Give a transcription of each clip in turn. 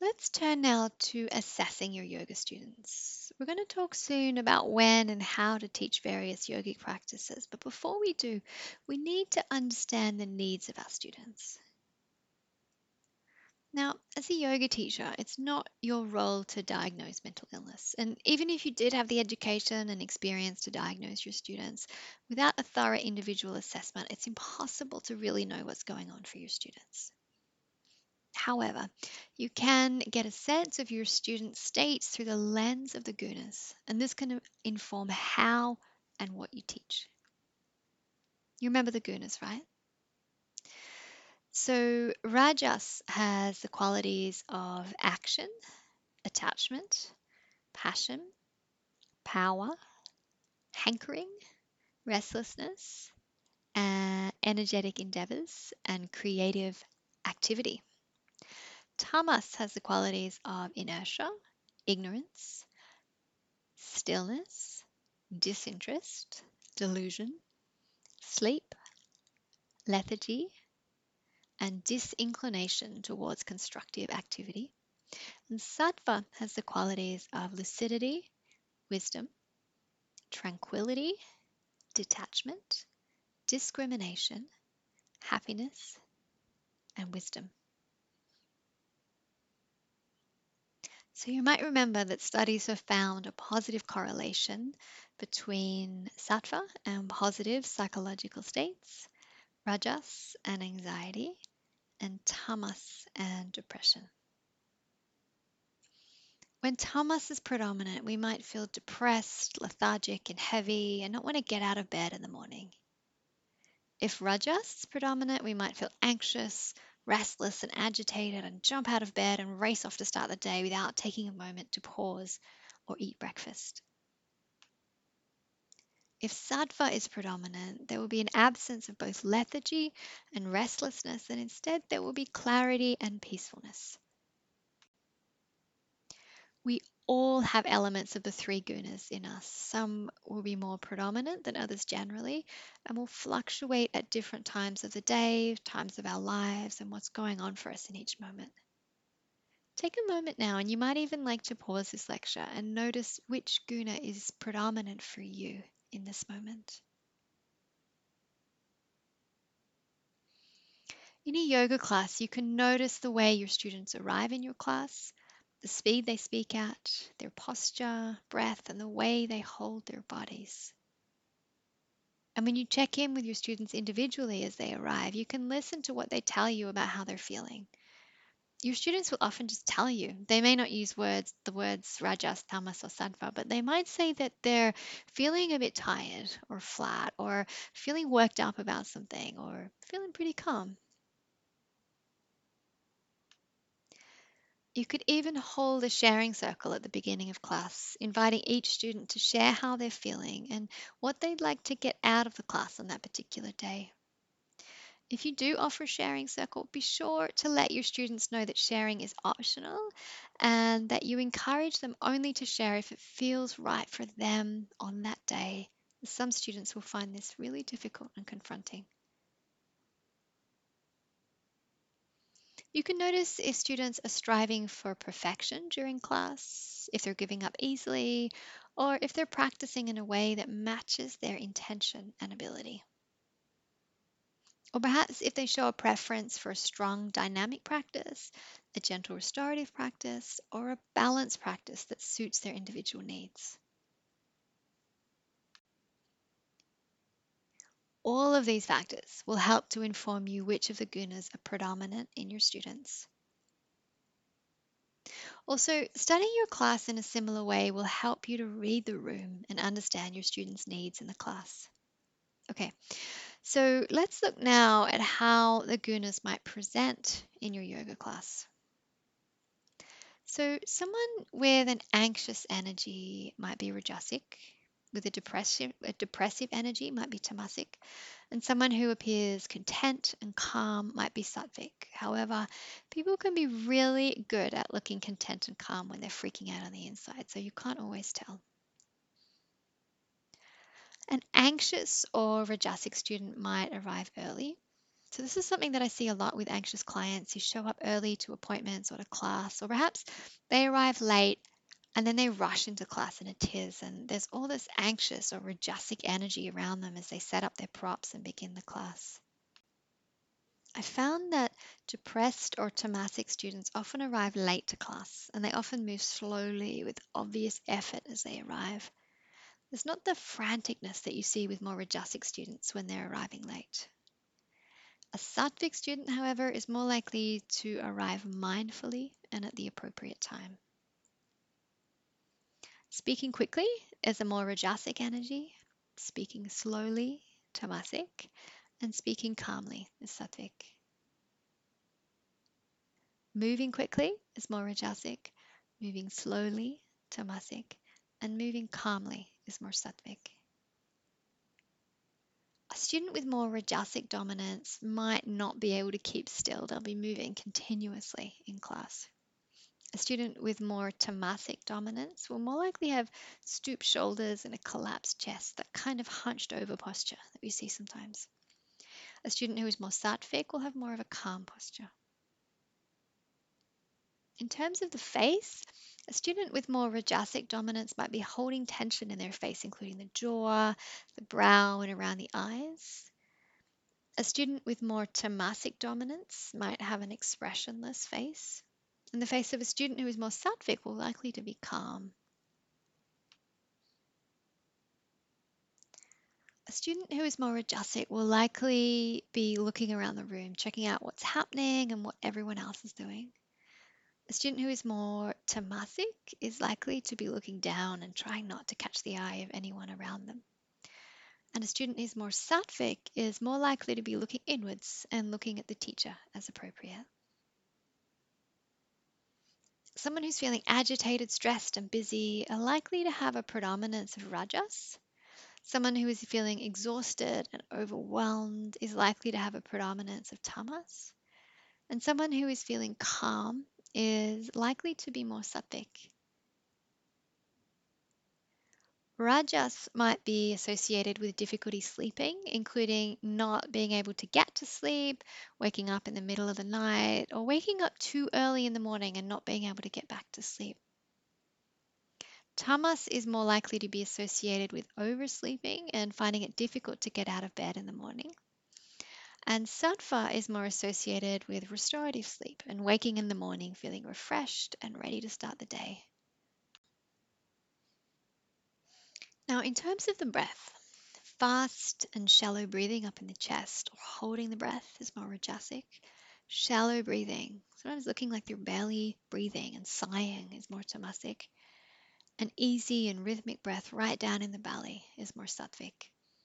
Let's turn now to assessing your yoga students. We're going to talk soon about when and how to teach various yogic practices, but before we do, we need to understand the needs of our students. Now, as a yoga teacher, it's not your role to diagnose mental illness. And even if you did have the education and experience to diagnose your students, without a thorough individual assessment, it's impossible to really know what's going on for your students. However, you can get a sense of your students' states through the lens of the gunas, and this can inform how and what you teach. You remember the gunas, right? So, Rajas has the qualities of action, attachment, passion, power, hankering, restlessness, energetic endeavors, and creative activity. Tamas has the qualities of inertia, ignorance, stillness, disinterest, delusion, sleep, lethargy, and disinclination towards constructive activity. And sattva has the qualities of lucidity, wisdom, tranquility, detachment, discrimination, happiness, and wisdom. So you might remember that studies have found a positive correlation between sattva and positive psychological states, rajas and anxiety, and tamas and depression. When tamas is predominant, we might feel depressed, lethargic, and heavy, and not want to get out of bed in the morning. If rajas is predominant, we might feel anxious, restless, and agitated, and jump out of bed and race off to start the day without taking a moment to pause or eat breakfast. If sattva is predominant, there will be an absence of both lethargy and restlessness, and instead there will be clarity and peacefulness. We all have elements of the three gunas in us. Some will be more predominant than others generally, and will fluctuate at different times of the day, times of our lives, and what's going on for us in each moment. Take a moment now, and you might even like to pause this lecture and notice which guna is predominant for you in this moment. In a yoga class, you can notice the way your students arrive in your class, the speed they speak at, their posture, breath, and the way they hold their bodies. And when you check in with your students individually as they arrive, you can listen to what they tell you about how they're feeling. Your students will often just tell you. They may not use the words rajas, tamas, or sattva, but they might say that they're feeling a bit tired or flat or feeling worked up about something or feeling pretty calm. You could even hold a sharing circle at the beginning of class, inviting each student to share how they're feeling and what they'd like to get out of the class on that particular day. If you do offer a sharing circle, be sure to let your students know that sharing is optional and that you encourage them only to share if it feels right for them on that day. Some students will find this really difficult and confronting. You can notice if students are striving for perfection during class, if they're giving up easily, or if they're practicing in a way that matches their intention and ability. Or perhaps if they show a preference for a strong dynamic practice, a gentle restorative practice, or a balanced practice that suits their individual needs. All of these factors will help to inform you which of the gunas are predominant in your students. Also, studying your class in a similar way will help you to read the room and understand your students' needs in the class. Okay, so let's look now at how the gunas might present in your yoga class. So, someone with an anxious energy might be rajasic, with a depressive energy might be tamasic, and someone who appears content and calm might be sattvic. However, people can be really good at looking content and calm when they're freaking out on the inside, so you can't always tell. An anxious or rajasic student might arrive early, So, this is something that I see a lot with anxious clients who show up early to appointments or to class, or perhaps they arrive late and then they rush into class in a tiz, and there's all this anxious or rajasic energy around them as they set up their props and begin the class. I found that depressed or tamasic students often arrive late to class and they often move slowly with obvious effort as they arrive. There's not the franticness that you see with more rajasic students when they're arriving late. A sattvic student, however, is more likely to arrive mindfully and at the appropriate time. Speaking quickly is a more rajasic energy, speaking slowly, tamasic, and speaking calmly is sattvic. Moving quickly is more rajasic, moving slowly, tamasic, and moving calmly is more sattvic. A student with more rajasic dominance might not be able to keep still, they'll be moving continuously in class. A student with more tamasic dominance will more likely have stooped shoulders and a collapsed chest, that kind of hunched over posture that we see sometimes. A student who is more sattvic will have more of a calm posture. In terms of the face, a student with more rajasic dominance might be holding tension in their face, including the jaw, the brow, and around the eyes. A student with more tamasic dominance might have an expressionless face. And the face of a student who is more sattvic will likely to be calm. A student who is more rajasic will likely be looking around the room, checking out what's happening and what everyone else is doing. A student who is more tamasic is likely to be looking down and trying not to catch the eye of anyone around them. And a student who is more sattvic is more likely to be looking inwards and looking at the teacher as appropriate. Someone who's feeling agitated, stressed, and busy are likely to have a predominance of rajas. Someone who is feeling exhausted and overwhelmed is likely to have a predominance of tamas. And someone who is feeling calm is likely to be more sattvic. Rajas might be associated with difficulty sleeping, including not being able to get to sleep, waking up in the middle of the night, or waking up too early in the morning and not being able to get back to sleep. Tamas is more likely to be associated with oversleeping and finding it difficult to get out of bed in the morning. And sattva is more associated with restorative sleep and waking in the morning feeling refreshed and ready to start the day. Now, in terms of the breath, fast and shallow breathing up in the chest or holding the breath is more rajasic. Shallow breathing, sometimes looking like you're barely breathing and sighing, is more tamasic. An easy and rhythmic breath right down in the belly is more sattvic.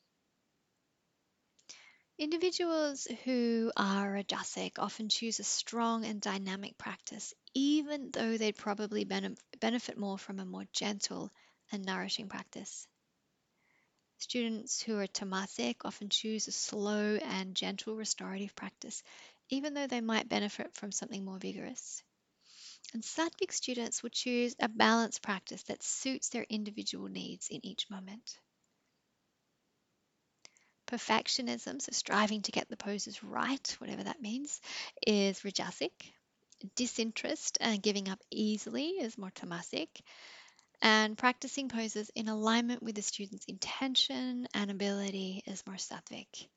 Individuals who are rajasic often choose a strong and dynamic practice, even though they'd probably benefit more from a more gentle and nourishing practice. Students who are tamasic often choose a slow and gentle restorative practice, even though they might benefit from something more vigorous. And sattvic students will choose a balanced practice that suits their individual needs in each moment. Perfectionism, so striving to get the poses right, whatever that means, is rajasic. Disinterest and giving up easily is more tamasic. And practicing poses in alignment with the student's intention and ability is more sattvic.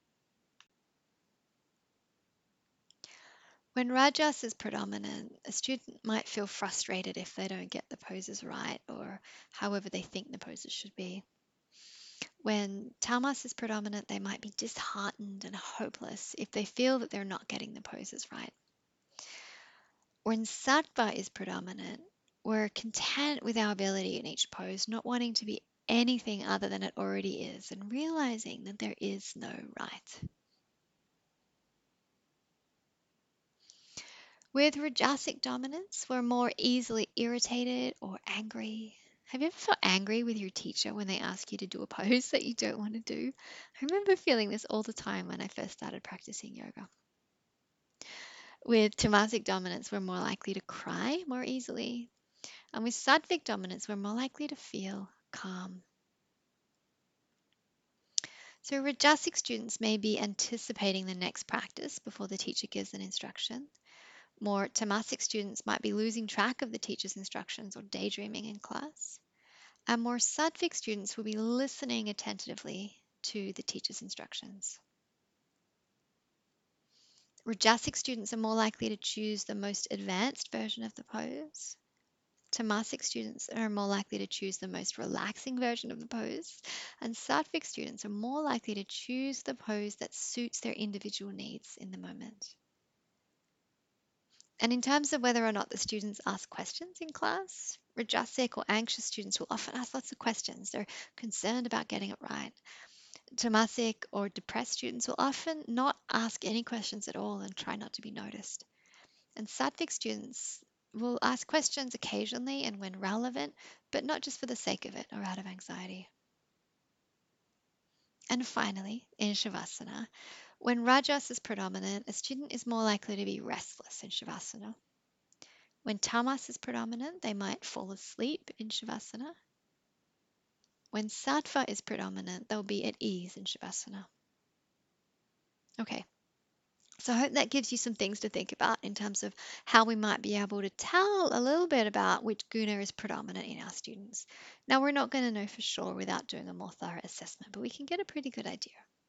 When rajas is predominant, a student might feel frustrated if they don't get the poses right or however they think the poses should be. When tamas is predominant, they might be disheartened and hopeless if they feel that they're not getting the poses right. When sattva is predominant, we're content with our ability in each pose, not wanting to be anything other than it already is, and realizing that there is no right. With rajasic dominance, we're more easily irritated or angry. Have you ever felt angry with your teacher when they ask you to do a pose that you don't want to do? I remember feeling this all the time when I first started practicing yoga. With tamasic dominance, we're more likely to cry more easily. And with sattvic dominance, we're more likely to feel calm. So Rajasic students may be anticipating the next practice before the teacher gives an instruction. More Tamasic students might be losing track of the teacher's instructions or daydreaming in class. And more Sattvic students will be listening attentively to the teacher's instructions. Rajasic students are more likely to choose the most advanced version of the pose. Tamasic students are more likely to choose the most relaxing version of the pose, and Sattvic students are more likely to choose the pose that suits their individual needs in the moment. And in terms of whether or not the students ask questions in class, Rajasic or anxious students will often ask lots of questions. They're concerned about getting it right. Tamasic or depressed students will often not ask any questions at all and try not to be noticed. And Sattvic students will ask questions occasionally and when relevant, but not just for the sake of it or out of anxiety. And finally, in Shavasana, when Rajas is predominant, a student is more likely to be restless in Shavasana. When Tamas is predominant, they might fall asleep in Shavasana. When Sattva is predominant, they'll be at ease in Shavasana. Okay, so I hope that gives you some things to think about in terms of how we might be able to tell a little bit about which guna is predominant in our students. Now, we're not going to know for sure without doing a more thorough assessment, but we can get a pretty good idea.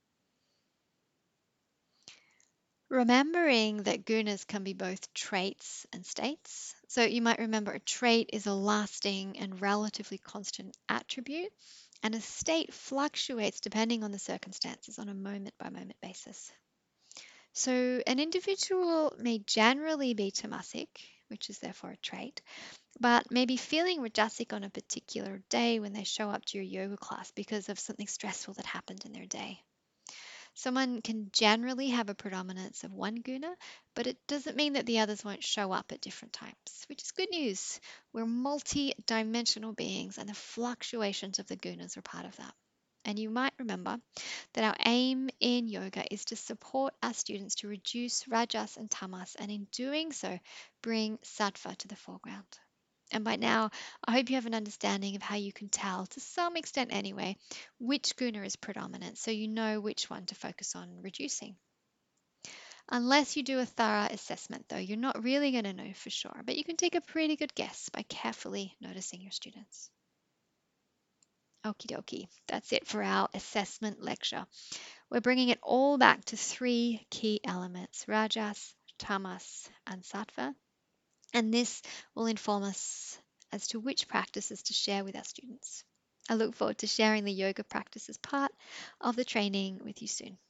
Remembering that gunas can be both traits and states. So you might remember a trait is a lasting and relatively constant attribute, and a state fluctuates depending on the circumstances on a moment by moment basis. So an individual may generally be tamasic, which is therefore a trait, but may be feeling rajasic on a particular day when they show up to your yoga class because of something stressful that happened in their day. Someone can generally have a predominance of one guna, but it doesn't mean that the others won't show up at different times, which is good news. We're multi-dimensional beings, and the fluctuations of the gunas are part of that. And you might remember that our aim in yoga is to support our students to reduce rajas and tamas, and in doing so, bring sattva to the foreground. And by now, I hope you have an understanding of how you can tell, to some extent anyway, which guna is predominant so you know which one to focus on reducing. Unless you do a thorough assessment, though, you're not really going to know for sure, but you can take a pretty good guess by carefully noticing your students. Okie dokie, that's it for our assessment lecture. We're bringing it all back to three key elements: rajas, tamas, and sattva. And this will inform us as to which practices to share with our students. I look forward to sharing the yoga practices part of the training with you soon.